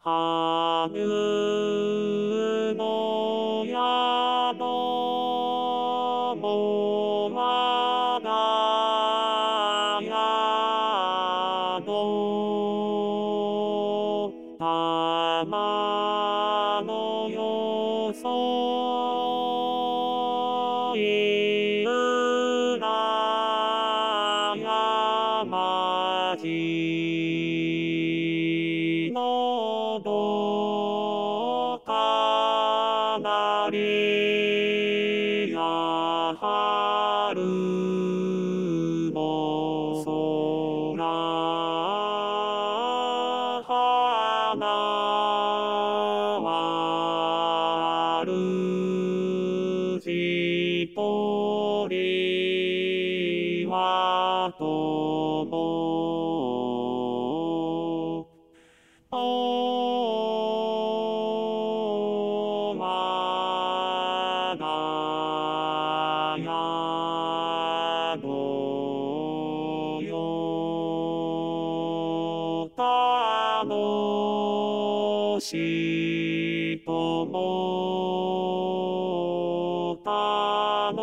春の宿も我が宿玉のよそい裏山地のどかなりや春の空花はあるひとりはともおわが宿よ楽しとも頼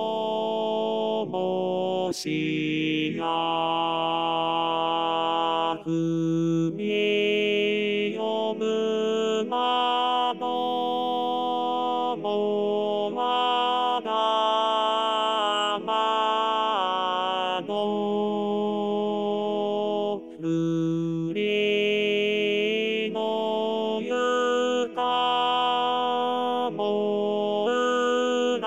もしや踏み読むまども我が窓瑠璃の床も裏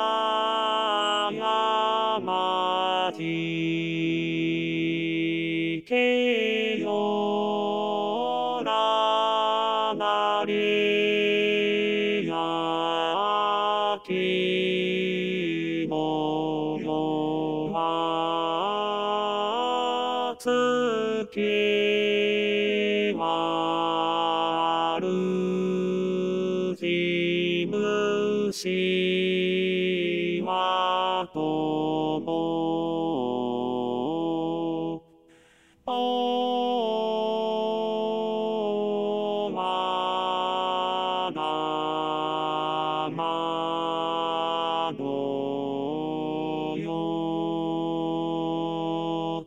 山地けよらなりやきもよは月はるひ虫はともおわが窓よ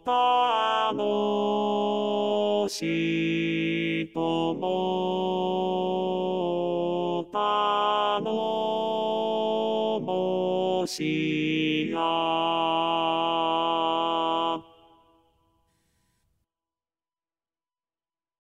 楽しとも頼もしや